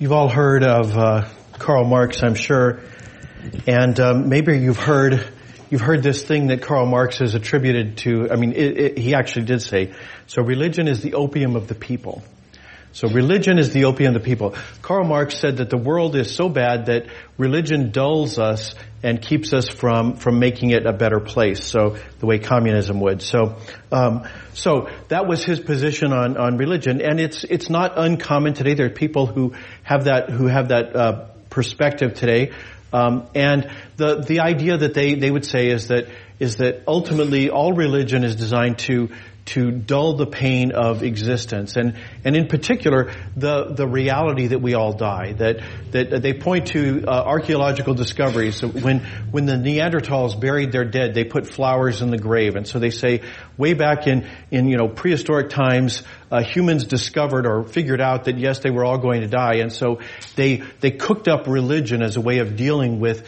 You've all heard of Karl Marx, I'm sure, and maybe you've heard this thing that Karl Marx has attributed to. I mean, he actually did say, so religion is the opium of the people. So religion is the opium of the people. Karl Marx said that the world is so bad that religion dulls us and keeps us from making it a better place. So the way communism would. So that was his position on religion, and it's not uncommon today. There are people who have that perspective today, and the idea that they would say is that ultimately all religion is designed to dull the pain of existence, and in particular the reality that we all die. That they point to archaeological discoveries. When the Neanderthals buried their dead, they put flowers in the grave, and so they say way back in prehistoric times, humans discovered or figured out that yes, they were all going to die, and so they cooked up religion as a way of dealing with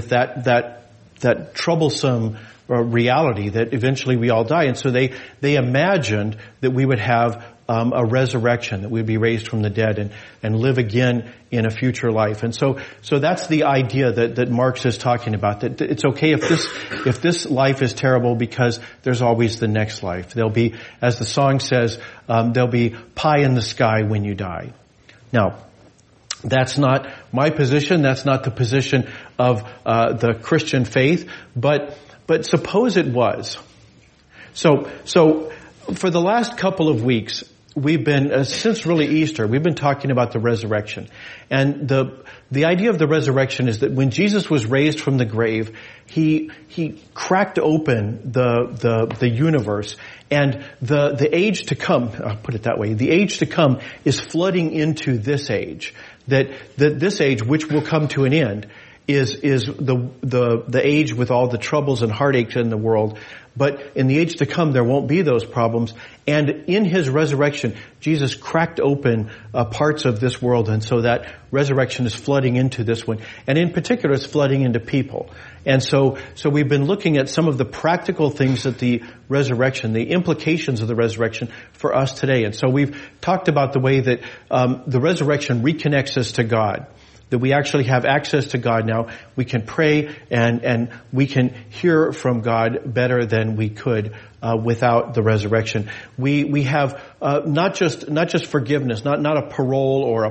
that troublesome reality that eventually we all die. And so they imagined that we would have a resurrection, that we'd be raised from the dead and live again in a future life. And so that's the idea that Marx is talking about, that it's okay if this life is terrible because there's always the next life. There'll be, as the song says, there'll be pie in the sky when you die. Now, that's not my position. That's not the position of the Christian faith, but suppose it was. So for the last couple of weeks, we've been, since really Easter, we've been talking about the resurrection. And the idea of the resurrection is that when Jesus was raised from the grave, he cracked open the universe, and the age to come, I'll put it that way, the age to come is flooding into this age. That this age, which will come to an end, is the age with all the troubles and heartaches in the world. But in the age to come, there won't be those problems. And in his resurrection, Jesus cracked open parts of this world, and so that resurrection is flooding into this one. And in particular, it's flooding into people. And so we've been looking at some of the practical things that the resurrection, the implications of the resurrection for us today. And so we've talked about the way that the resurrection reconnects us to God. That we actually have access to God now. We can pray and we can hear from God better than we could without the resurrection. We have not just forgiveness, not a parole or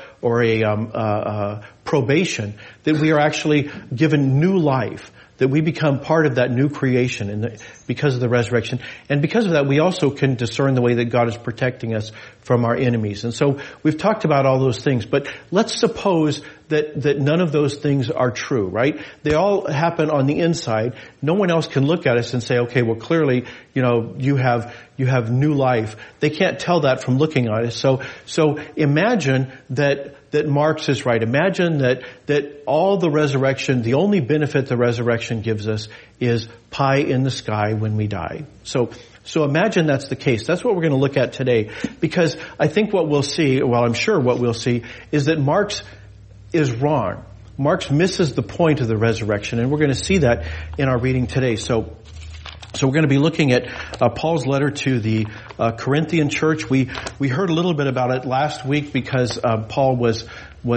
a probation. That we are actually given new life. That we become part of that new creation because of the resurrection. And because of that, we also can discern the way that God is protecting us from our enemies. And so we've talked about all those things, but let's suppose that none of those things are true, right? They all happen on the inside. No one else can look at us and say, okay, well clearly, you have new life. They can't tell that from looking at us. So imagine that Marx is right. Imagine that all the resurrection, the only benefit the resurrection gives us is pie in the sky when we die. So imagine that's the case. That's what we're going to look at today, because I think what we'll see, I'm sure what we'll see, is that Marx is wrong. Marx misses the point of the resurrection, and we're going to see that in our reading today. So we're going to be looking at Paul's letter to the Corinthian church. We heard a little bit about it last week because Paul was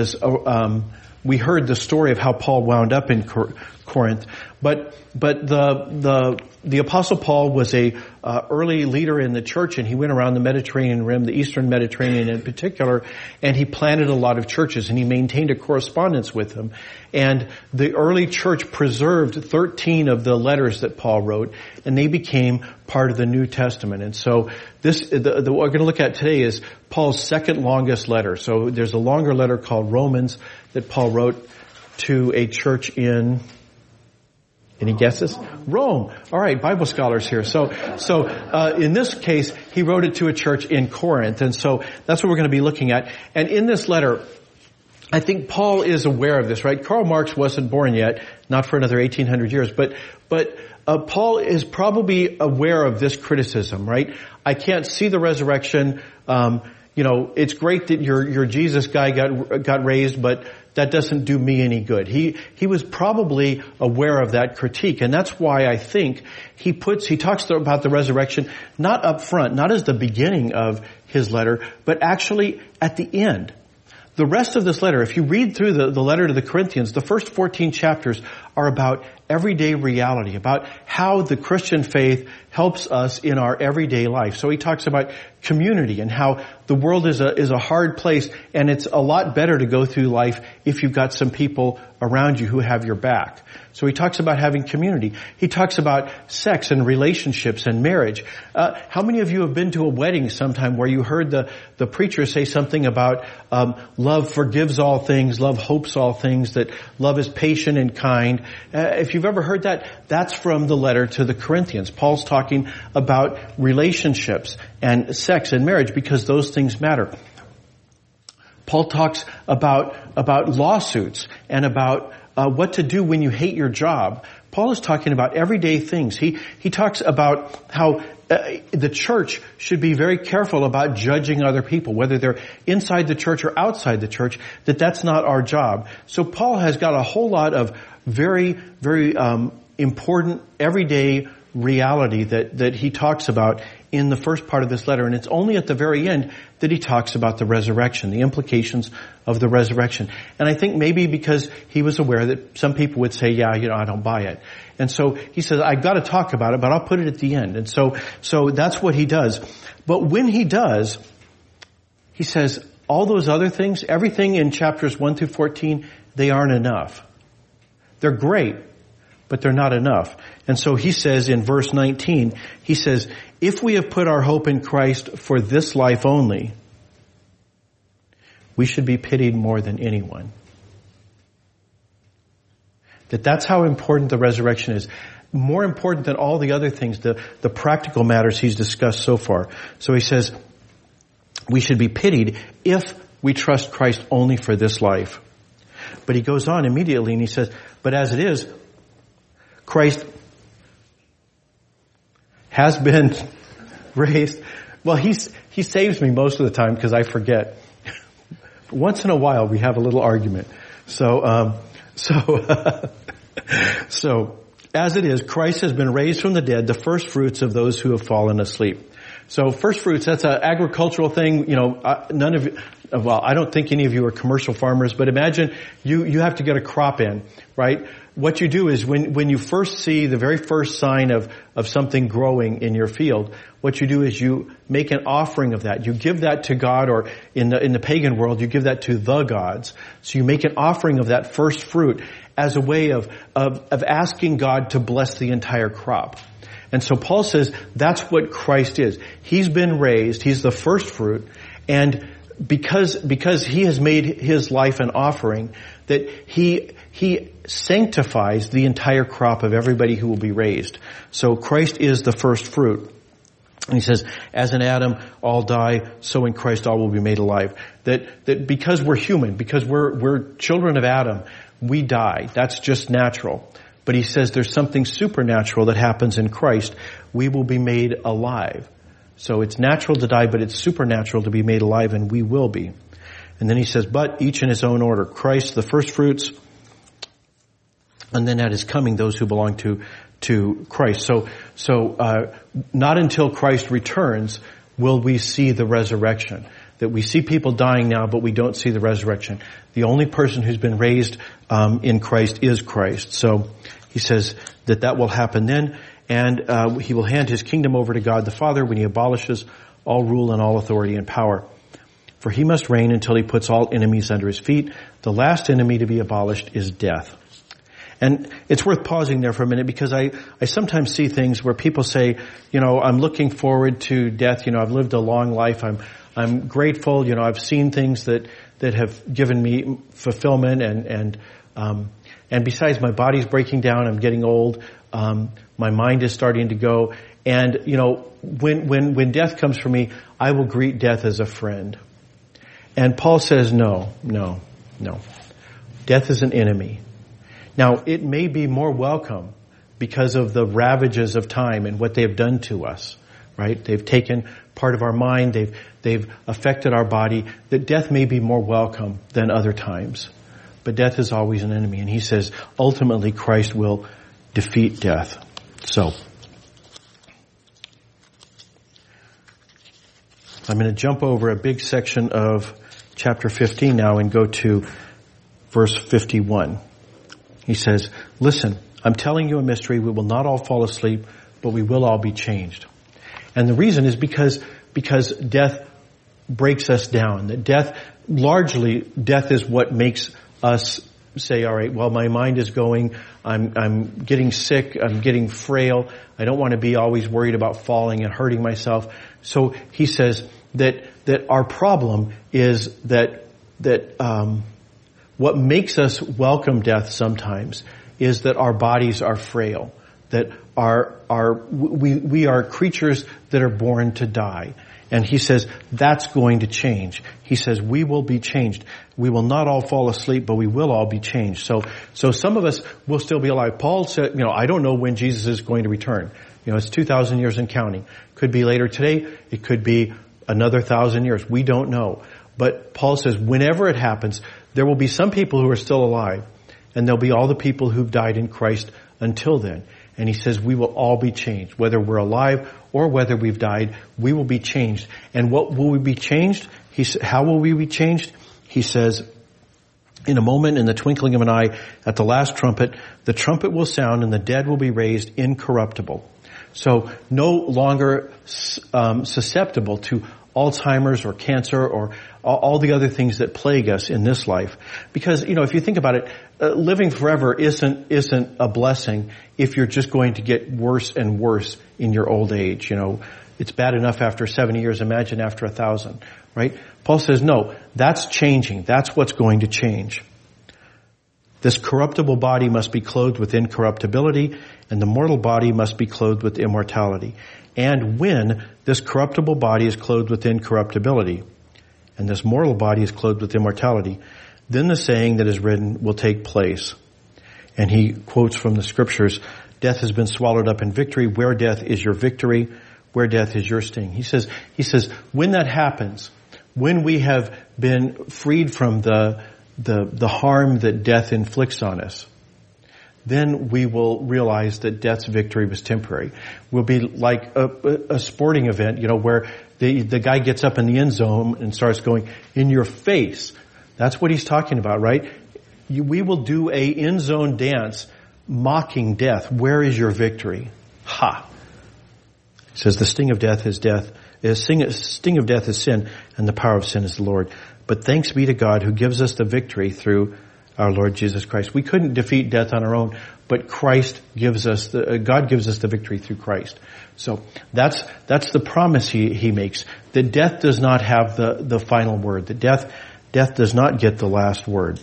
we heard the story of how Paul wound up in Corinth. But the Apostle Paul was a early leader in the church, and he went around the Mediterranean rim, the Eastern Mediterranean in particular, and he planted a lot of churches, and he maintained a correspondence with them. And the early church preserved 13 of the letters that Paul wrote, and they became part of the New Testament. And so what we're going to look at today is Paul's second longest letter. So there's a longer letter called Romans that Paul wrote to a church in, any guesses? Rome. All right, Bible scholars here. So in this case, he wrote it to a church in Corinth, and so that's what we're going to be looking at. And in this letter, I think Paul is aware of this, right? Karl Marx wasn't born yet, not for another 1800 years, but Paul is probably aware of this criticism, right? I can't see the resurrection. It's great that your Jesus guy got raised, but that doesn't do me any good. He was probably aware of that critique, and that's why I think he talks about the resurrection not up front, not as the beginning of his letter, but actually at the end. the rest of this letter, if you read through the letter to the Corinthians, the first 14 chapters are about everyday reality, about how the Christian faith helps us in our everyday life. So he talks about community and how the world is a hard place, and it's a lot better to go through life if you've got some people around you who have your back. So he talks about having community. He talks about sex and relationships and marriage. How many of you have been to a wedding sometime where you heard the preacher say something about love forgives all things, love hopes all things, that love is patient and kind? If you've ever heard that, that's from the letter to the Corinthians. Paul's talking about relationships and sex and marriage because those things matter. Paul talks about lawsuits and about what to do when you hate your job. Paul is talking about everyday things. He talks about how the church should be very careful about judging other people, whether they're inside the church or outside the church, that's not our job. So Paul has got a whole lot of very, very important everyday reality that he talks about in the first part of this letter. And it's only at the very end that he talks about the resurrection, the implications of the resurrection. And I think maybe because he was aware that some people would say, yeah, I don't buy it. And so he says, I've got to talk about it, but I'll put it at the end. And so that's what he does. But when he does, he says, all those other things, everything in chapters 1 through 14, they aren't enough. They're great, but they're not enough. And so he says in verse 19, he says, if we have put our hope in Christ for this life only, we should be pitied more than anyone. That's how important the resurrection is. More important than all the other things, the practical matters he's discussed so far. So he says, we should be pitied if we trust Christ only for this life. But he goes on immediately and he says, but as it is, Christ has been raised. Well, he saves me most of the time because I forget. Once in a while we have a little argument. So as it is, Christ has been raised from the dead, the first fruits of those who have fallen asleep. So first fruits, that's an agricultural thing. I don't think any of you are commercial farmers, but imagine you have to get a crop in, right? What you do is when you first see the very first sign of something growing in your field, what you do is you make an offering of that. You give that to God, or in the pagan world, you give that to the gods. So you make an offering of that first fruit as a way of asking God to bless the entire crop. And so Paul says that's what Christ is. He's been raised. He's the first fruit. And because he has made his life an offering, that he sanctifies the entire crop of everybody who will be raised. So Christ is the first fruit. And he says, as in Adam all die, so in Christ all will be made alive. That because we're human, because we're children of Adam, we die. That's just natural. But he says there's something supernatural that happens in Christ. We will be made alive. So it's natural to die, but it's supernatural to be made alive, and we will be. And then he says, but each in his own order. Christ, the first fruits, and then at his coming, those who belong to Christ. So not until Christ returns will we see the resurrection. That we see people dying now, but we don't see the resurrection. The only person who's been raised in Christ is Christ. So he says that will happen then, and he will hand his kingdom over to God the Father when he abolishes all rule and all authority and power. For he must reign until he puts all enemies under his feet. The last enemy to be abolished is death. And it's worth pausing there for a minute, because I sometimes see things where people say, I'm looking forward to death. I've lived a long life. I'm grateful. I've seen things that have given me fulfillment, and besides, my body's breaking down. I'm getting old. My mind is starting to go. And when death comes for me, I will greet death as a friend. And Paul says, no. Death is an enemy. Now, it may be more welcome because of the ravages of time and what they have done to us, right? They've taken part of our mind. They've affected our body. That death may be more welcome than other times. But death is always an enemy. And he says, ultimately, Christ will defeat death. So, I'm going to jump over a big section of chapter 15 now and go to verse 51. He says, listen, I'm telling you a mystery. We will not all fall asleep, but we will all be changed. And the reason is because death breaks us down. That death is what makes us say, all right, well, my mind is going, I'm getting sick, I'm getting frail, I don't want to be always worried about falling and hurting myself. So he says that our problem is that what makes us welcome death sometimes is that our bodies are frail, that we are creatures that are born to die. And he says, that's going to change. He says, we will be changed. We will not all fall asleep, but we will all be changed. So some of us will still be alive. Paul said, I don't know when Jesus is going to return. It's 2,000 years and counting. Could be later today. It could be another 1,000 years. We don't know. But Paul says, whenever it happens, there will be some people who are still alive, and there'll be all the people who've died in Christ until then. And he says, we will all be changed. Whether we're alive or whether we've died, we will be changed. And what will we be changed? How will we be changed? He says, in a moment, in the twinkling of an eye, at the last trumpet, the trumpet will sound and the dead will be raised incorruptible. So no longer susceptible to Alzheimer's or cancer or all the other things that plague us in this life. Because, if you think about it, living forever isn't a blessing if you're just going to get worse and worse in your old age. It's bad enough after 70 years, imagine after 1,000, right? Paul says, no, that's changing. That's what's going to change. This corruptible body must be clothed with incorruptibility, and the mortal body must be clothed with immortality. And when this corruptible body is clothed with incorruptibility, and this mortal body is clothed with immortality, then the saying that is written will take place. And he quotes from the scriptures, death has been swallowed up in victory. Where death is your victory, where death is your sting. He says, when that happens, when we have been freed from the harm that death inflicts on us, then we will realize that death's victory was temporary. We'll be like a sporting event, where the guy gets up in the end zone and starts going, in your face. That's what he's talking about, right? We will do a end zone dance mocking death. Where is your victory? Ha! It says the sting of death is death. Sting of death is sin, and the power of sin is the Lord. But thanks be to God who gives us the victory through our Lord Jesus Christ. We couldn't defeat death on our own, but God gives us the victory through Christ. So that's the promise he makes, that death does not have the final word, that death does not get the last word,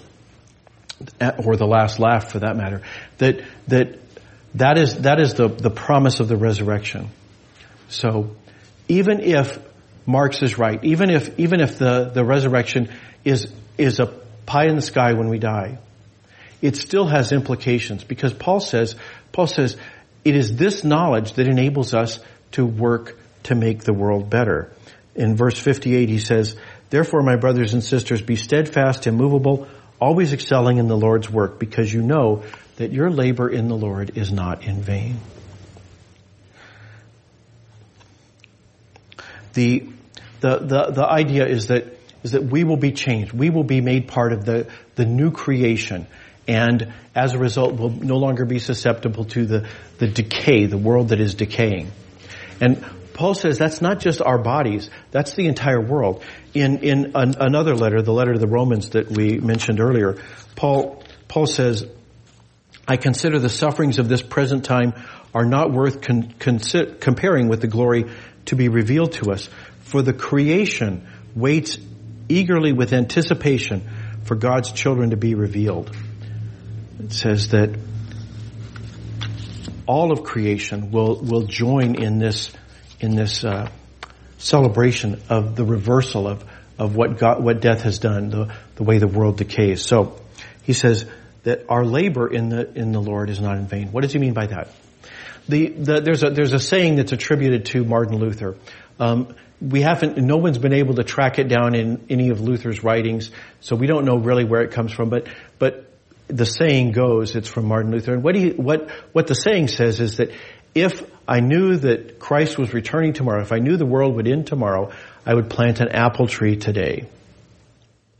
or the last laugh for that matter. That is the promise of the resurrection. So even if Marx is right, even if the resurrection is a pie in the sky when we die, it still has implications, because Paul says it is this knowledge that enables us to work to make the world better. In verse 58 he says, therefore, my brothers and sisters, be steadfast, immovable, always excelling in the Lord's work, because you know that your labor in the Lord is not in vain. The idea is that we will be changed. We will be made part of the new creation. And as a result, we'll no longer be susceptible to the decay, the world that is decaying. And Paul says that's not just our bodies, that's the entire world. In another letter, the letter to the Romans that we mentioned earlier, Paul says, I consider the sufferings of this present time are not worth comparing with the glory to be revealed to us. For the creation waits eagerly with anticipation for God's children to be revealed. It says that all of creation will join in this celebration of the reversal of what death has done, the way the world decays. So he says that our labor in the Lord is not in vain. What does he mean by that? There's a saying that's attributed to Martin Luther. No one's been able to track it down in any of Luther's writings, so we don't know really where it comes from, but the saying goes, it's from Martin Luther. And what the saying says is that if I knew that Christ was returning tomorrow, if I knew the world would end tomorrow, I would plant an apple tree today.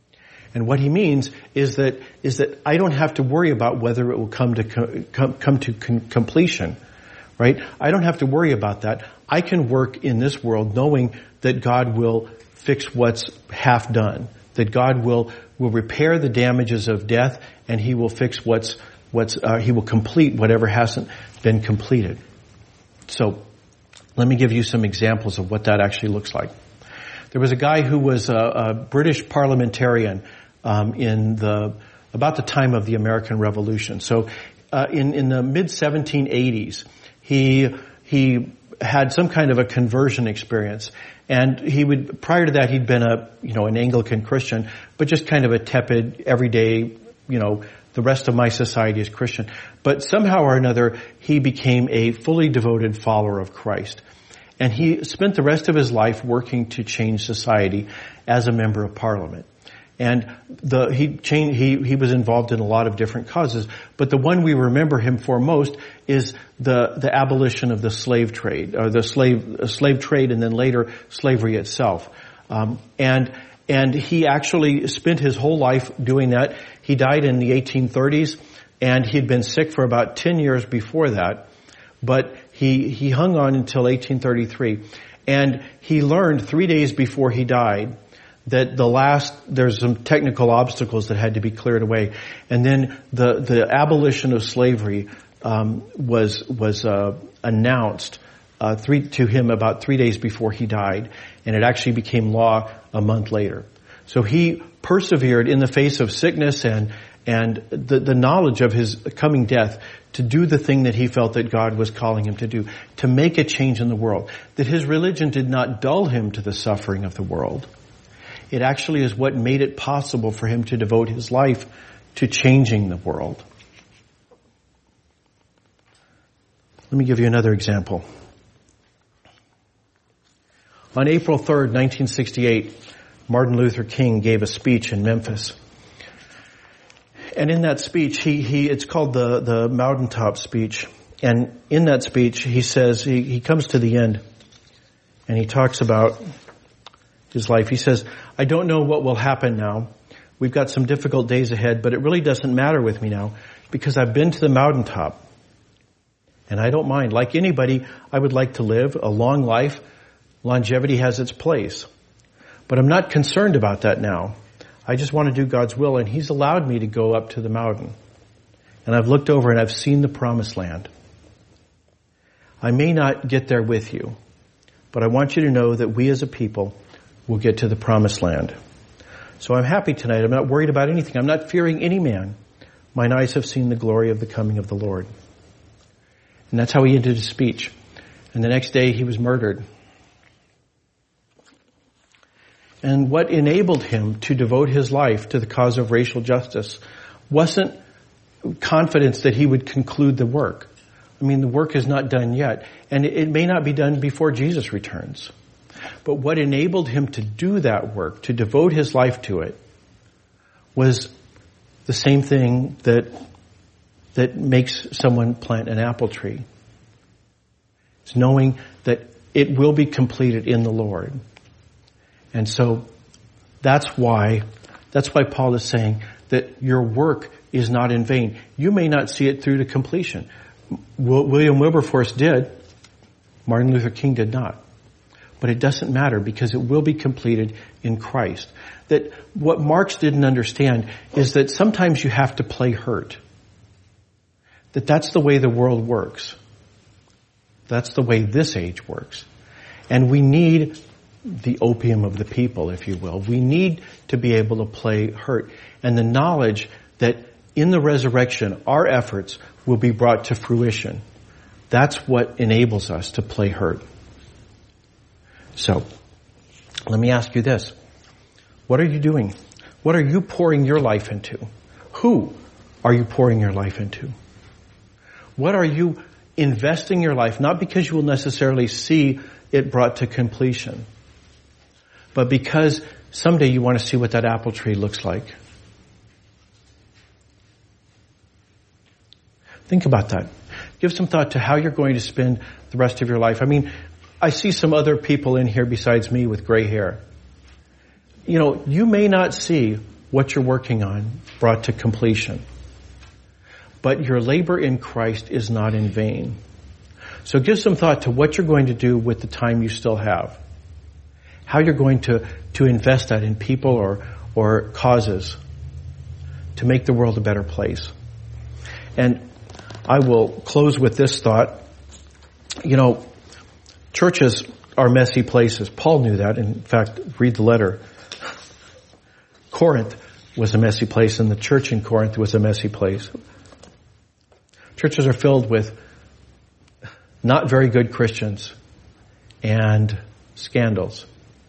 And what he means is that I don't have to worry about whether it will come to completion, right? I don't have to worry about that. I can work in this world knowing that God will fix what's half done, that God will repair the damages of death, and he will fix he will complete whatever hasn't been completed. So, let me give you some examples of what that actually looks like. There was a guy who was a British parliamentarian about the time of the American Revolution. So, in the mid 1780s, he had some kind of a conversion experience, and prior to that he'd been an Anglican Christian, but just kind of a tepid, everyday, the rest of my society is Christian. But somehow or another, he became a fully devoted follower of Christ. And he spent the rest of his life working to change society as a member of Parliament. And he was involved in a lot of different causes, but the one we remember him for most is the abolition of the slave trade, or the slave trade, and then later slavery itself. And he actually spent his whole life doing that. He died in the 1830s, and he'd been sick for about 10 years before that, but he hung on until 1833. And he learned 3 days before he died that there's some technical obstacles that had to be cleared away. And then the abolition of slavery was announced to him about 3 days before he died, and it actually became law a month later. So he persevered in the face of sickness and the knowledge of his coming death to do the thing that he felt that God was calling him to do, to make a change in the world. That his religion did not dull him to the suffering of the world. It actually is what made it possible for him to devote his life to changing the world. Let me give you another example. On April 3rd, 1968, Martin Luther King gave a speech in Memphis. And in that speech, it's called the Mountaintop Speech. And in that speech, he says, he comes to the end, and he talks about his life. He says, I don't know what will happen now. We've got some difficult days ahead, but it really doesn't matter with me now, because I've been to the mountaintop. And I don't mind. Like anybody, I would like to live a long life. Longevity has its place. But I'm not concerned about that now. I just want to do God's will, and He's allowed me to go up to the mountain. And I've looked over and I've seen the promised land. I may not get there with you, but I want you to know that we as a people will get to the promised land. So I'm happy tonight. I'm not worried about anything. I'm not fearing any man. Mine eyes have seen the glory of the coming of the Lord. And that's how he ended his speech. And the next day he was murdered. And what enabled him to devote his life to the cause of racial justice wasn't confidence that he would conclude the work. I mean, the work is not done yet. And it may not be done before Jesus returns. But what enabled him to do that work, to devote his life to it, was the same thing that makes someone plant an apple tree. It's knowing that it will be completed in the Lord. And so that's why Paul is saying that your work is not in vain. You may not see it through to completion. William Wilberforce did. Martin Luther King did not. But it doesn't matter, because it will be completed in Christ. That what Marx didn't understand is that sometimes you have to play hurt. That's the way the world works. That's the way this age works. And we need the opium of the people, if you will. We need to be able to play hurt. And the knowledge that in the resurrection, our efforts will be brought to fruition. That's what enables us to play hurt. So, let me ask you this. What are you doing? What are you pouring your life into? Who are you pouring your life into? What are you investing your life, not because you will necessarily see it brought to completion, but because someday you want to see what that apple tree looks like? Think about that. Give some thought to how you're going to spend the rest of your life. I mean, I see some other people in here besides me with gray hair. You know, you may not see what you're working on brought to completion. But your labor in Christ is not in vain. So give some thought to what you're going to do with the time you still have. How you're going to invest that in people or causes to make the world a better place. And I will close with this thought. You know, churches are messy places. Paul knew that. In fact, read the letter. Corinth was a messy place, and the church in Corinth was a messy place. Churches are filled with not very good Christians and scandals.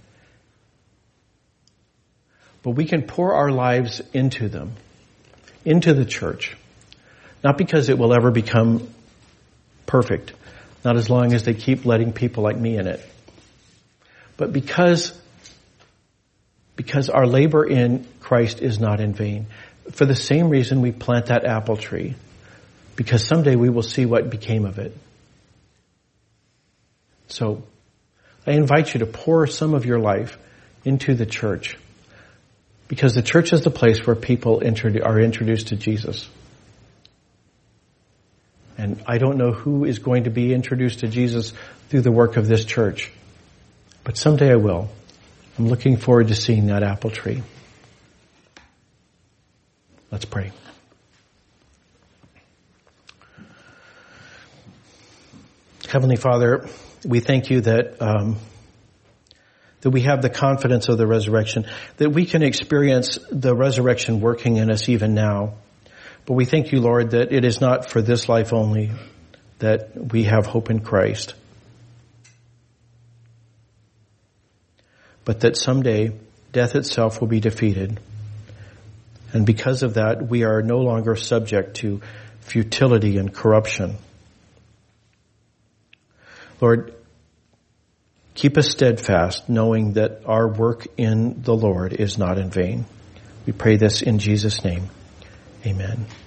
But we can pour our lives into them, into the church. Not because it will ever become perfect, not as long as they keep letting people like me in it, but because our labor in Christ is not in vain. For the same reason we plant that apple tree, because someday we will see what became of it. So I invite you to pour some of your life into the church, because the church is the place where people are introduced to Jesus. And I don't know who is going to be introduced to Jesus through the work of this church, but someday I will. I'm looking forward to seeing that apple tree. Let's pray. Heavenly Father, we thank you that we have the confidence of the resurrection, that we can experience the resurrection working in us even now. But we thank you, Lord, that it is not for this life only that we have hope in Christ, but that someday death itself will be defeated. And because of that, we are no longer subject to futility and corruption. Lord, keep us steadfast, knowing that our work in the Lord is not in vain. We pray this in Jesus' name. Amen.